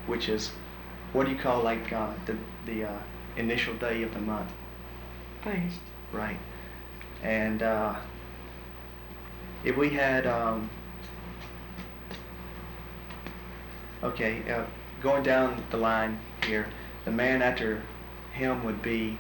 which is, what do you call like the initial day of the month? First. Right. And if we had, okay, going down the line here, the man after him would be,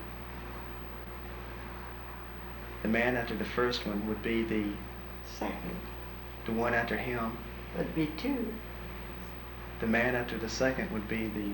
the man after the first one would be the Second. one after him. Would be 2. The man after the second would be the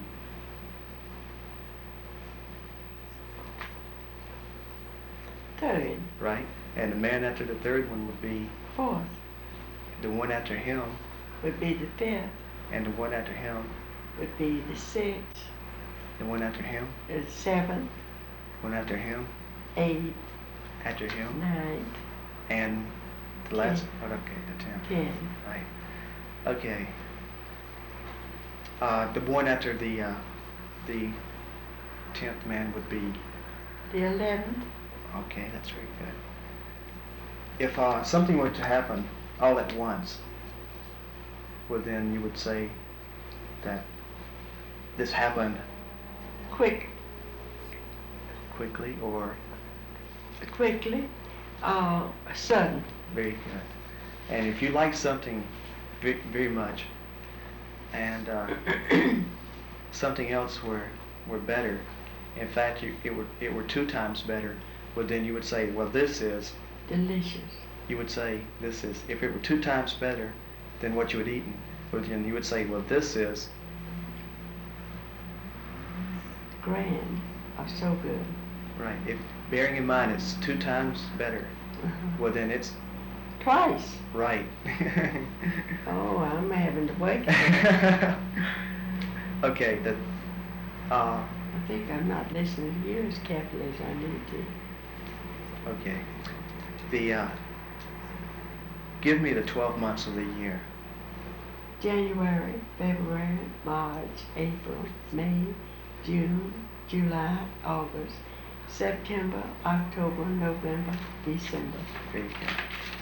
Third. right, and the man after the third one would be Fourth. the one after him, Would be the 5th. and the one after him, Would be the 6th. the one after him, The 7th. one after him, 8th. after him, 9th. and the last, oh, okay, the 10th. 10th. Right. Okay. The one after the 10th man would be, The 11th. okay, that's very good. If something were to happen all at once, well then you would say that this happened Quickly. quickly or Sudden. very good. And if you like something very much, and something else were better, in fact it were 2 times better, well then you would say, well this is, Delicious. you would say this is, if it were 2 times better than what you had eaten, well then you would say, well this is, Grand. Or so good. right, if bearing in mind it's 2 times better, well then it's Twice. right. Oh, I'm having to wait. Okay, I think I'm not listening to you as carefully as I need to. okay, give me the 12 months of the year. January, February, March, April, May, June, July, August, September, October, November, December. Very good.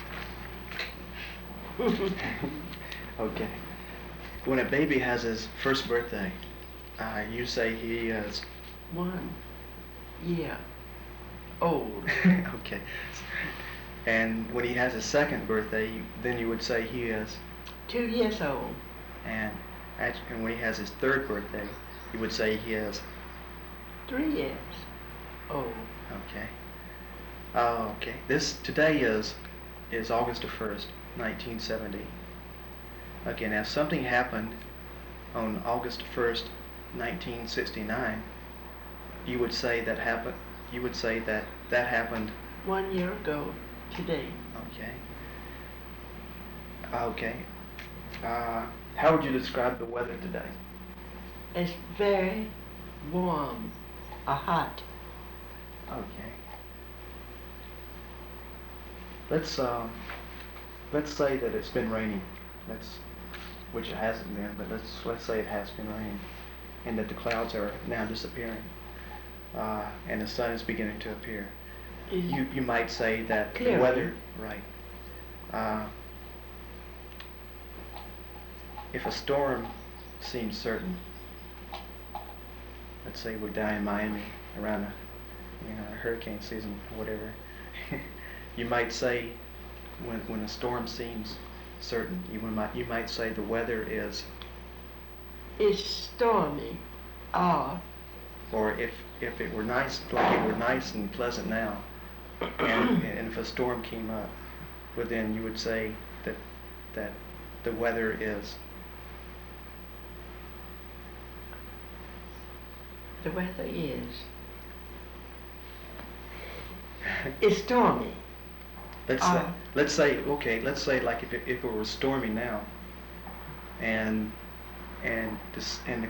Okay. When a baby has his first birthday, you say he is 1 year old. okay. And when he has his second birthday, then you would say he is, 2 years old. and when he has his third birthday, you would say he is, 3 years old. okay. Okay. Today is August the 1st, 1970. Okay, now something happened on August 1st, 1969. You would say that happened. You would say that happened. 1 year ago today. Okay. Okay. How would you describe the weather today? It's very warm or hot. Okay. Let's say that it's been raining. Which it hasn't been, but let's say it has been raining, and that the clouds are now disappearing, and the sun is beginning to appear. You might say that the Clearly. weather, right? If a storm seems certain, let's say we're down in Miami around a hurricane season or whatever, you might say when a storm seems certain, you might say the weather is, It's stormy. or if it were nice, like it were nice and pleasant now, and if a storm came up, well then you would say that the weather is, The weather is. It's stormy. let's say okay, let's say like if it were stormy now, and the